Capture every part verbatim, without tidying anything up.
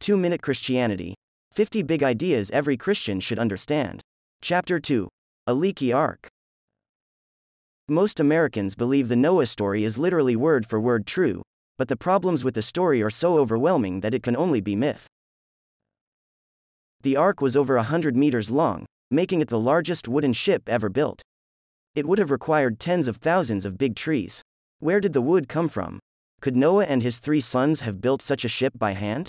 two minute Christianity. fifty Big Ideas Every Christian Should Understand. Chapter two. A Leaky Ark. Most Americans believe the Noah story is literally word for word true, but the problems with the story are so overwhelming that it can only be myth. The ark was over a hundred meters long, making it the largest wooden ship ever built. It would have required tens of thousands of big trees. Where did the wood come from? Could Noah and his three sons have built such a ship by hand?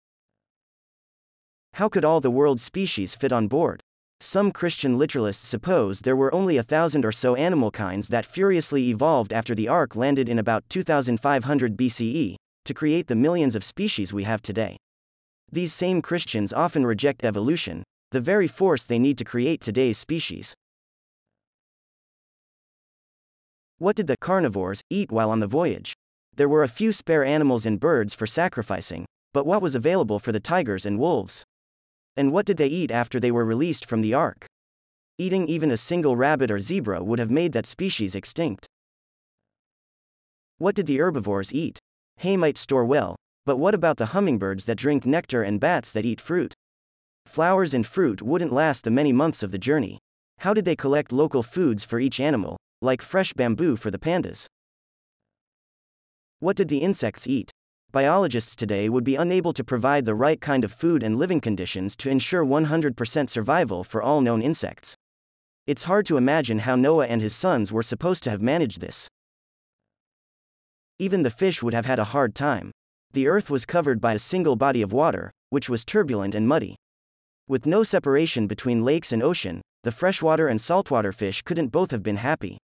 How could all the world's species fit on board? Some Christian literalists suppose there were only a thousand or so animal kinds that furiously evolved after the ark landed in about two thousand five hundred B C E, to create the millions of species we have today. These same Christians often reject evolution, the very force they need to create today's species. What did the carnivores eat while on the voyage? There were a few spare animals and birds for sacrificing, but what was available for the tigers and wolves? And what did they eat after they were released from the ark? Eating even a single rabbit or zebra would have made that species extinct. What did the herbivores eat? Hay might store well, but what about the hummingbirds that drink nectar and bats that eat fruit? Flowers and fruit wouldn't last the many months of the journey. How did they collect local foods for each animal, like fresh bamboo for the pandas? What did the insects eat? Biologists today would be unable to provide the right kind of food and living conditions to ensure one hundred percent survival for all known insects. It's hard to imagine how Noah and his sons were supposed to have managed this. Even the fish would have had a hard time. The earth was covered by a single body of water, which was turbulent and muddy. With no separation between lakes and ocean, the freshwater and saltwater fish couldn't both have been happy.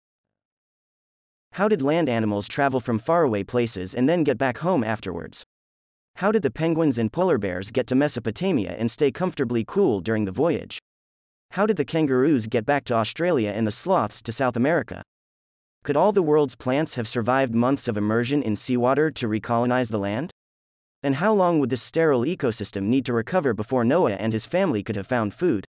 How did land animals travel from faraway places and then get back home afterwards? How did the penguins and polar bears get to Mesopotamia and stay comfortably cool during the voyage? How did the kangaroos get back to Australia and the sloths to South America? Could all the world's plants have survived months of immersion in seawater to recolonize the land? And how long would this sterile ecosystem need to recover before Noah and his family could have found food?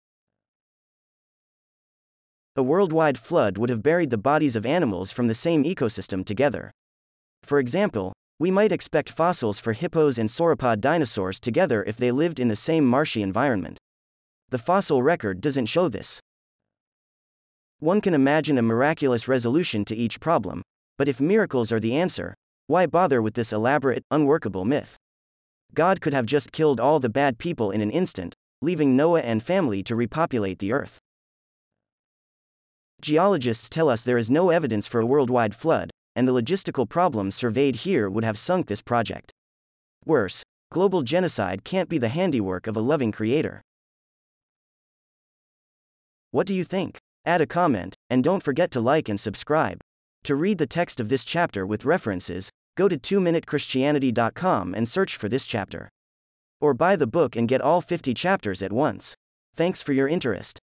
A worldwide flood would have buried the bodies of animals from the same ecosystem together. For example, we might expect fossils for hippos and sauropod dinosaurs together if they lived in the same marshy environment. The fossil record doesn't show this. One can imagine a miraculous resolution to each problem, but if miracles are the answer, why bother with this elaborate, unworkable myth? God could have just killed all the bad people in an instant, leaving Noah and family to repopulate the earth. Geologists tell us there is no evidence for a worldwide flood, and the logistical problems surveyed here would have sunk this project. Worse, global genocide can't be the handiwork of a loving creator. What do you think? Add a comment, and don't forget to like and subscribe. To read the text of this chapter with references, go to two minute christianity dot com and search for this chapter. Or buy the book and get all fifty chapters at once. Thanks for your interest.